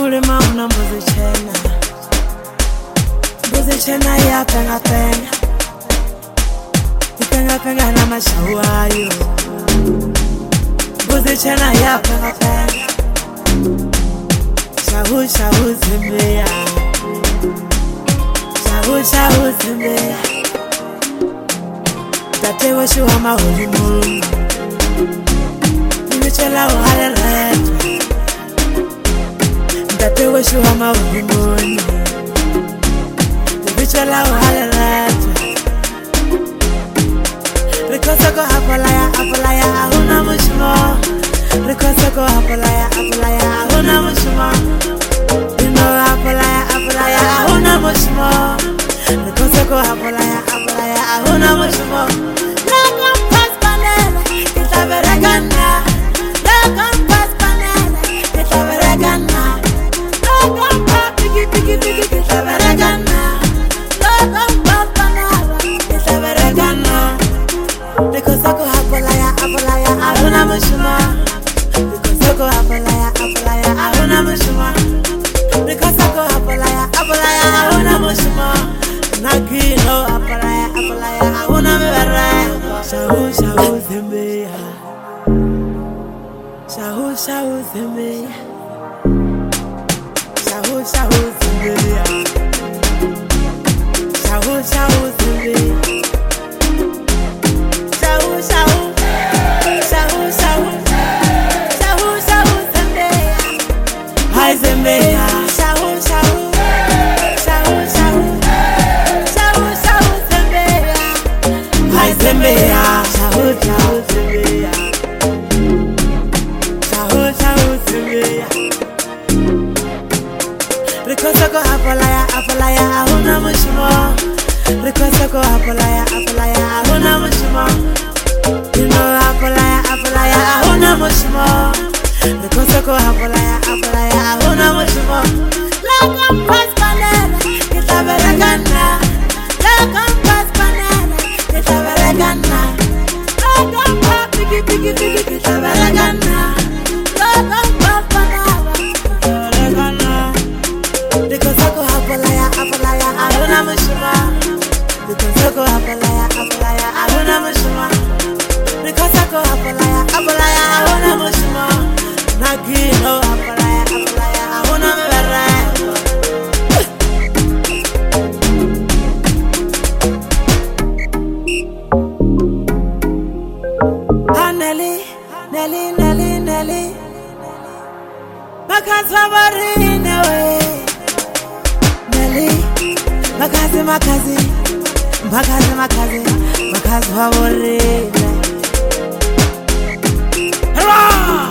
mulima una mbuzi chena ya penga penga, penga penga na mashawayo. Mbuzi chena ya penga penga, shahu shahu zimbeya, shahu shahu zimbeya. Tate wa shuwa mahuli mungu, nimechela uhale reto. Tate wa shuwa mahuli mungu, nimechela uhale reto. Rikosa ko apalaya apalaya ahuna mushmo. Rikosa ko apalaya apalaya ahuna mushmo. Dino apalaya apalaya ahuna mushmo. Rikosa ko apalaya apalaya ahuna mushmo. Lakam pas panela kita beregana. Lakam pas panela kita beregana. Lakam pas pigi pigi pigi kita beregana. Lakam pas panela kita beregana. Rikosa ko apalaya apalaya ahuna mushmo. Rikosa ko apalaya apalaya ahuna mushmo. Rikosa ko apalaya apalaya ahuna mushmo. Nakino apalaya apalaya ahuna mebere. Shahu shahu zimbeya, shahu shahu zimbeya, shahu shahu zimbeya, shahu shahu zimbeya, shahu shahu, shahu shahu, shahu shahu zimbeya. Hai zimbeya, shahu shahu, shahu shahu, shahu shahu zimbeya. Hai zimbeya, shahu shahu zimbeya, shahu shahu zimbeya. Rikosa ko apalaya apalaya ahuna mushmo. Rikosa ko apalaya apalaya ahuna mushmo. Dino apalaya apalaya ahuna mushmo. Rikosa ko apalaya apalaya ahuna mushmo. Lakam pas panela kita beregana. Lakam pas panela kita beregana. Lakam pas pigi pigi pigi kita beregana. Lakam pas panela kita beregana. Rikosa ko apalaya apalaya ahuna mushmo. Rikosa ko apalaya apalaya ahuna mushmo. Rikosa ko apalaya apalaya ahuna mushmo. Nakino apalaya apalaya ahuna mebere. Nelly, Nelly, Nelly, Nelly. Makazabari newe. Nelly, makazi makazi, makazi makazi, makazabari. Hurrah!